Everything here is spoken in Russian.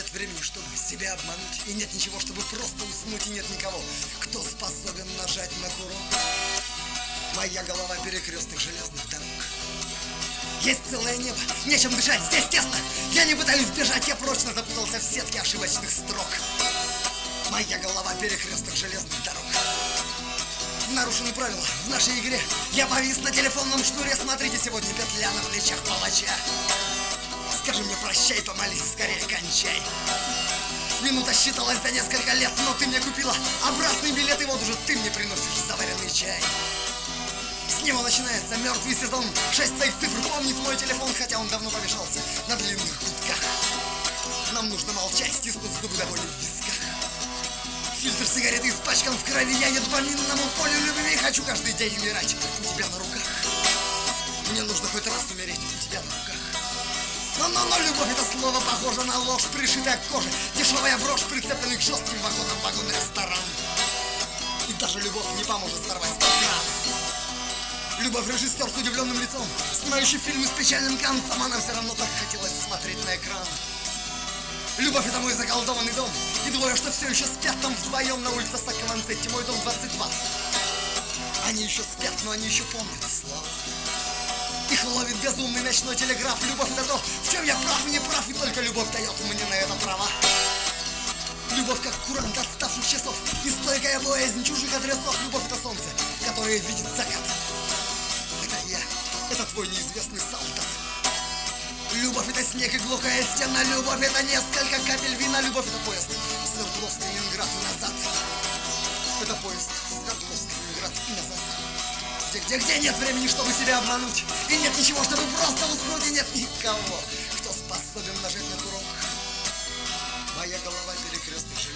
нет времени, чтобы себя обмануть. И нет ничего, чтобы просто уснуть. И нет никого, кто способен нажать на курок. Моя голова перекрестных железных дорог. Есть целое небо, нечем дышать, здесь тесно. Я не пытаюсь бежать, я прочно запутался в сетке ошибочных строк. Моя голова перекрестных железных дорог. Нарушены правила в нашей игре. Я повис на телефонном шнуре. Смотрите, сегодня петля на плечах палача. Скажи мне прощай, помолись, скорее кончай. Минута считалась за несколько лет, но ты мне купила обратный билет. И вот уже ты мне приносишь заваренный чай. С него начинается мертвый сезон. 6 своих цифр помнит мой телефон, хотя он давно помешался на длинных гудках. Нам нужно молчать, стиснув зубы до боли в висках. Фильтр сигареты испачкан в крови. Я еду по минному полю любви. Хочу каждый день умирать у тебя на руках. Мне нужно хоть раз умереть у тебя на руках. Но любовь — это слово похоже на ложь, пришитая к коже. Дешевая брошь, прицепленный к жестким вагонам вагонный ресторан. И даже любовь не поможет сорвать экран. Любовь — режиссер с удивленным лицом, снимающий фильмы с печальным концом. А нам все равно так хотелось смотреть на экран. Любовь — это мой заколдованный дом. И двое, что все еще спят там вдвоем на улице Саккованцетти, мой дом 22. Они еще спят, но они еще помнят слова. Их ловит безумный ночной телеграф. Любовь — это то, в чем я прав и не прав. И только любовь дает мне на это права. Любовь как курант отставших часов и стойкая боязнь чужих адресов. Любовь — это солнце, которое видит закат. Это я, это твой неизвестный солдат. Любовь — это снег и глухая стена. Любовь — это несколько капель вина. Любовь — это поезд Свердловск, Ленинград и назад. Это поезд Свердловск, Ленинград и назад. Где нет времени, чтобы себя обмануть. И нет ничего, чтобы просто уснуть. И нет никого, кто способен нажать на курок. Моя голова перекрестных желез.